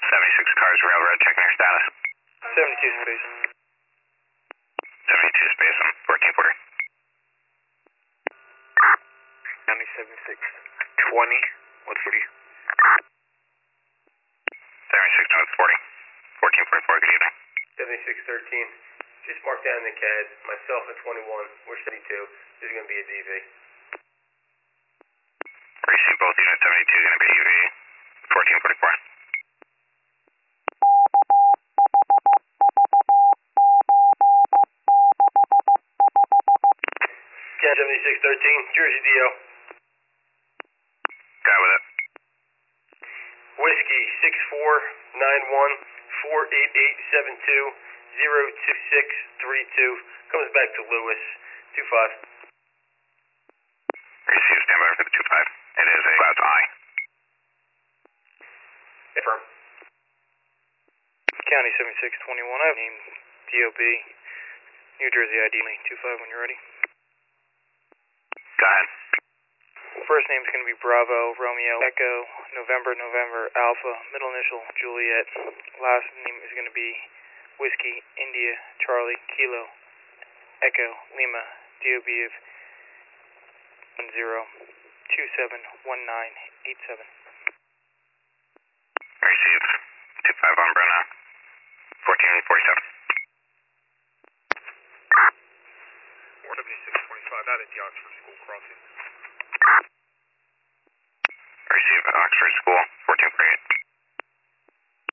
76 cars, railroad, checking your status. 72 space. 72 space on 1440. County 7620, what's 40? 76 notes 40. 1444, good evening. 7613. Just marked down the CAD. Myself at 21. We're 72. This is going to be a DV. Receive both units 72 going to be UV 1444. CAD 7613. Jersey DO. Guy with it. Whiskey 6491-48872-02632. Comes back to Lewis. 25. Receive, stand by for the 25. It is a cloud to eye. Affirm. County 7621, I have name DOB, New Jersey ID 25 when you're ready. Go ahead. First name's going to be Bravo, Romeo, Echo, November, Alpha, middle initial, Juliet. Last name is going to be Whiskey, India, Charlie, Kilo, Echo, Lima, DOB of 10271987. Receive 25 on Bruna 1447. 47625 out at the Oxford School crossing.